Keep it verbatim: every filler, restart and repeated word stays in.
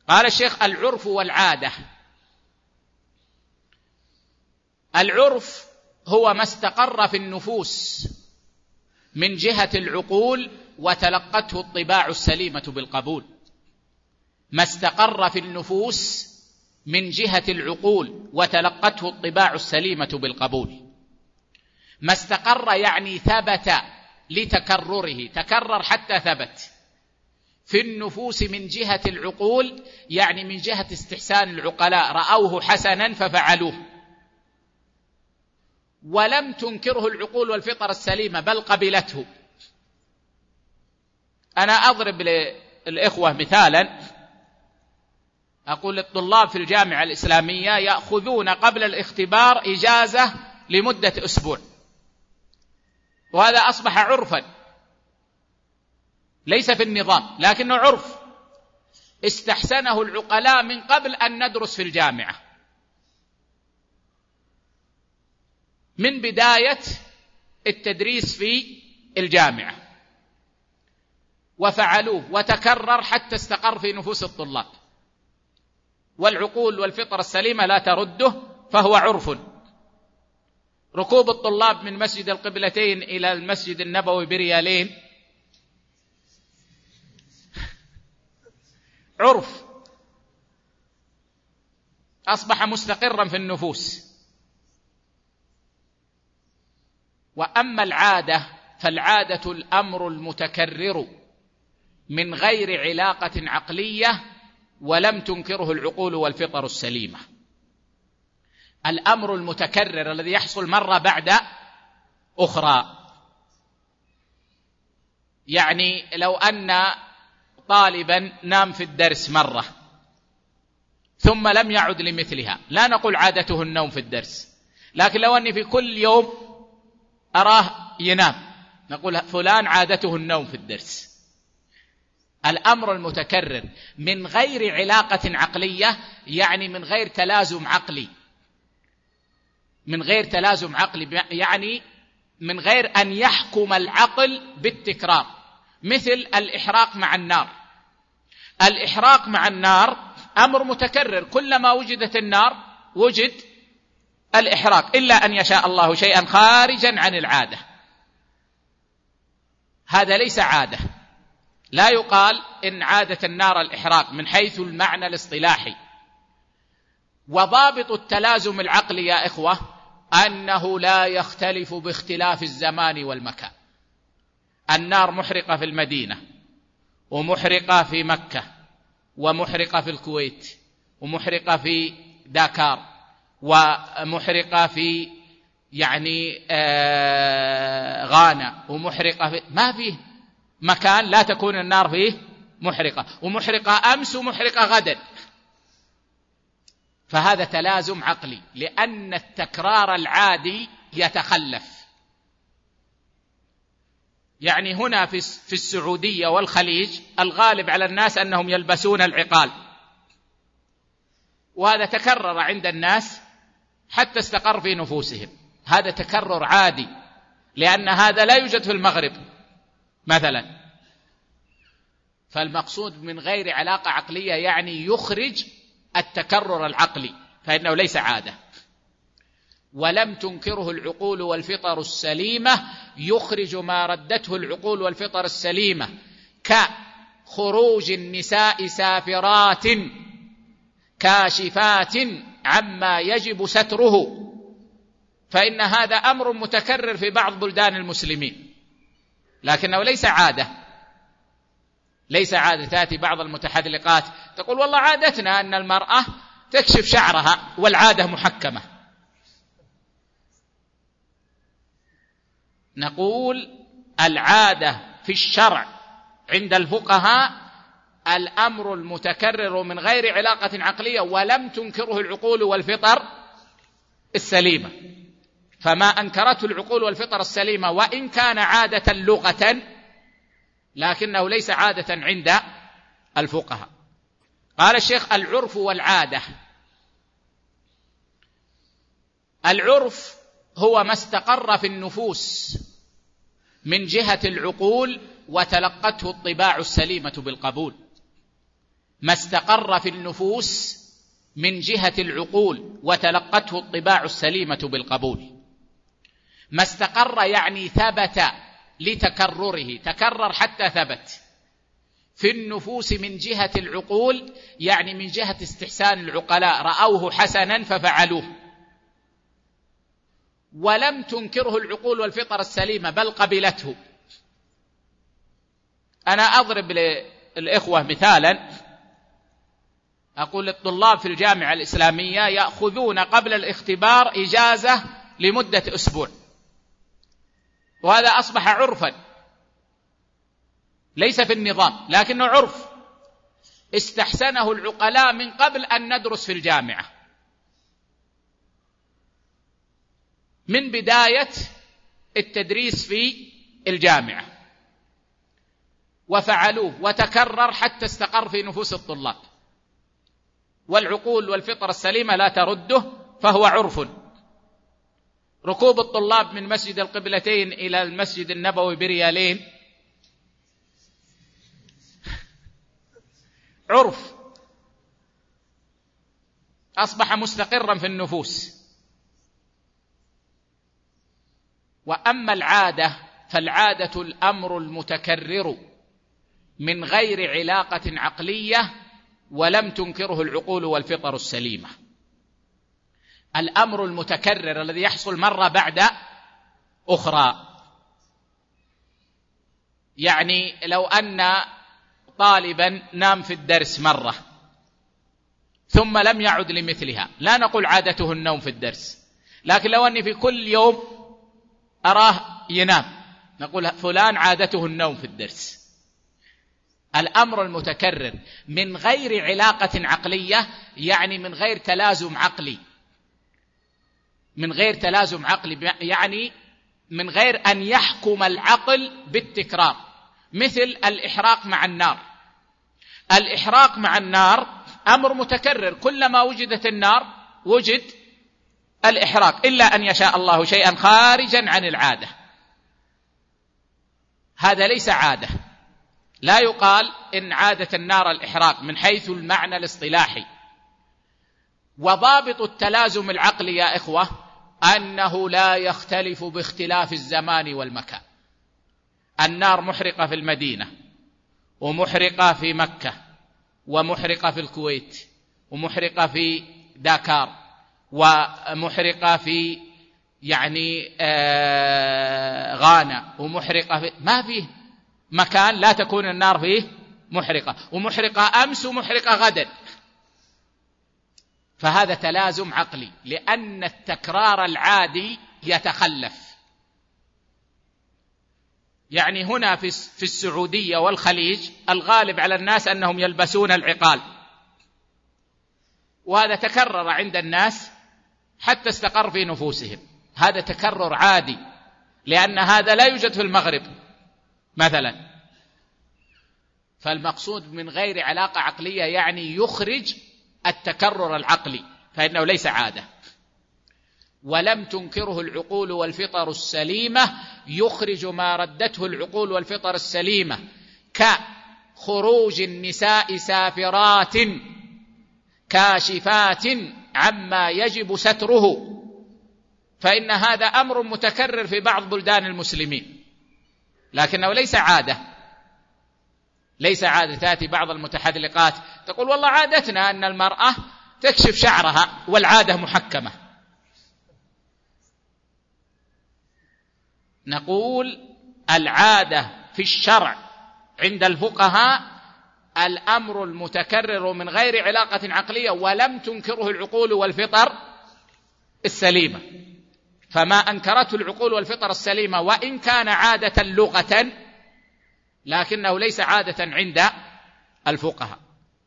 قال الشيخ: العرف والعادة. العرف هو ما استقر في النفوس من جهة العقول وتلقته الطباع السليمة بالقبول. ما استقر في النفوس من جهة العقول وتلقته الطباع السليمة بالقبول. ما استقر يعني ثبت لتكرره، تكرر حتى ثبت في النفوس من جهة العقول، يعني من جهة استحسان العقلاء، رأوه حسنا ففعلوه، ولم تنكره العقول والفطر السليمة بل قبلته. أنا أضرب للإخوة مثالا، أقول الطلاب في الجامعة الإسلامية يأخذون قبل الاختبار إجازة لمدة أسبوع، وهذا أصبح عرفا، ليس في النظام لكنه عرف استحسنه العقلاء من قبل أن ندرس في الجامعة، من بداية التدريس في الجامعة، وفعلوه وتكرر حتى استقر في نفوس الطلاب، والعقول والفطر السليمة لا ترده، فهو عرف. ركوب الطلاب من مسجد القبلتين إلى المسجد النبوي بريالين عرف أصبح مستقرا في النفوس. وأما العادة فالعادة الأمر المتكرر من غير علاقة عقلية ولم تنكره العقول والفطر السليمة. الأمر المتكرر الذي يحصل مرة بعد أخرى، يعني لو أن طالبا نام في الدرس مرة ثم لم يعد لمثلها، لا نقول عادته النوم في الدرس، لكن لو أني في كل يوم أراه ينام نقول فلان عادته النوم في الدرس. الأمر المتكرر من غير علاقة عقلية، يعني من غير تلازم عقلي، من غير تلازم عقلي يعني من غير أن يحكم العقل بالتكرار، مثل الإحراق مع النار. الإحراق مع النار أمر متكرر، كلما وجدت النار وجد الإحراق، إلا أن يشاء الله شيئا خارجا عن العادة. هذا ليس عادة، لا يقال إن عادة النار الإحراق من حيث المعنى الاصطلاحي. وضابط التلازم العقلي يا إخوة أنه لا يختلف باختلاف الزمان والمكان. النار محرقة في المدينة، ومحرقة في مكة، ومحرقة في الكويت، ومحرقة في داكار، ومحرقة في يعني آه غانا، ومحرقة في ما فيه مكان لا تكون النار فيه محرقة، ومحرقة أمس ومحرقة غدا. فهذا تلازم عقلي، لأن التكرار العادي يتخلف. يعني هنا في السعودية والخليج الغالب على الناس أنهم يلبسون العقال، وهذا تكرر عند الناس حتى استقر في نفوسهم، هذا تكرر عادي، لأن هذا لا يوجد في المغرب مثلا. فالمقصود من غير علاقة عقلية يعني يخرج التكرر العقلي، فإنه ليس عادة. ولم تنكره العقول والفطر السليمة، يخرج ما ردته العقول والفطر السليمة كخروج النساء سافرات كاشفات عما يجب ستره، فإن هذا أمر متكرر في بعض بلدان المسلمين، لكنه ليس عادة. ليس عادة. تأتي بعض المتحذلقات تقول والله عادتنا أن المرأة تكشف شعرها والعادة محكمة. نقول العادة في الشرع عند الفقهاء الأمر المتكرر من غير علاقة عقلية ولم تنكره العقول والفطر السليمة. فما أنكرته العقول والفطر السليمة وإن كان عادة لغة لكنه ليس عادة عند الفقهاء. قال الشيخ: العرف والعادة. العرف هو ما استقر في النفوس من جهة العقول وتلقته الطباع السليمة بالقبول. ما استقر في النفوس من جهة العقول وتلقته الطباع السليمة بالقبول. ما استقر يعني ثبت لتكرره، تكرر حتى ثبت في النفوس من جهة العقول، يعني من جهة استحسان العقلاء، رأوه حسنا ففعلوه، ولم تنكره العقول والفطر السليمة بل قبلته. أنا أضرب للإخوة مثالا، أقول الطلاب في الجامعة الإسلامية يأخذون قبل الاختبار إجازة لمدة أسبوع، وهذا أصبح عرفا، ليس في النظام لكنه عرف استحسنه العقلاء من قبل أن ندرس في الجامعة، من بداية التدريس في الجامعة، وفعلوه وتكرر حتى استقر في نفوس الطلاب، والعقول والفطر السليمة لا ترده، فهو عرف. ركوب الطلاب من مسجد القبلتين إلى المسجد النبوي بريالين عرف أصبح مستقرا في النفوس. وأما العادة فالعادة الأمر المتكرر من غير علاقة عقلية ولم تنكره العقول والفطر السليمة. الأمر المتكرر الذي يحصل مرة بعد أخرى، يعني لو أن طالبا نام في الدرس مرة ثم لم يعد لمثلها، لا نقول عادته النوم في الدرس، لكن لو أني في كل يوم أراه ينام نقول فلان عادته النوم في الدرس. الأمر المتكرر من غير علاقة عقلية، يعني من غير تلازم عقلي، من غير تلازم عقلي يعني من غير أن يحكم العقل بالتكرار، مثل الإحراق مع النار. الإحراق مع النار أمر متكرر، كلما وجدت النار وجد الإحراق، إلا أن يشاء الله شيئا خارجا عن العادة. هذا ليس عادة، لا يقال إن عادة النار الإحراق من حيث المعنى الاصطلاحي. وضابط التلازم العقلي يا إخوة أنه لا يختلف باختلاف الزمان والمكان. النار محرقة في المدينة، ومحرقة في مكة، ومحرقة في الكويت، ومحرقة في داكار، ومحرقة في يعني آه غانا، ومحرقة في ما فيه مكان لا تكون النار فيه محرقة، ومحرقة أمس ومحرقة غدا. فهذا تلازم عقلي، لأن التكرار العادي يتخلف. يعني هنا في السعودية والخليج الغالب على الناس أنهم يلبسون العقال، وهذا تكرر عند الناس حتى استقر في نفوسهم، هذا تكرر عادي، لأن هذا لا يوجد في المغرب مثلا. فالمقصود من غير علاقة عقلية يعني يخرج التكرر العقلي، فإنه ليس عادة. ولم تنكره العقول والفطر السليمة، يخرج ما ردته العقول والفطر السليمة كخروج النساء سافرات كاشفات عما يجب ستره، فإن هذا أمر متكرر في بعض بلدان المسلمين، لكنه ليس عادة. ليس عادة. تأتي بعض المتحذلقات تقول والله عادتنا أن المرأة تكشف شعرها والعادة محكمة. نقول العادة في الشرع عند الفقهاء الأمر المتكرر من غير علاقة عقلية ولم تنكره العقول والفطر السليمة. فما أنكرته العقول والفطر السليمة وإن كان عادة لغة، لكنه ليس عادة عند الفقهاء.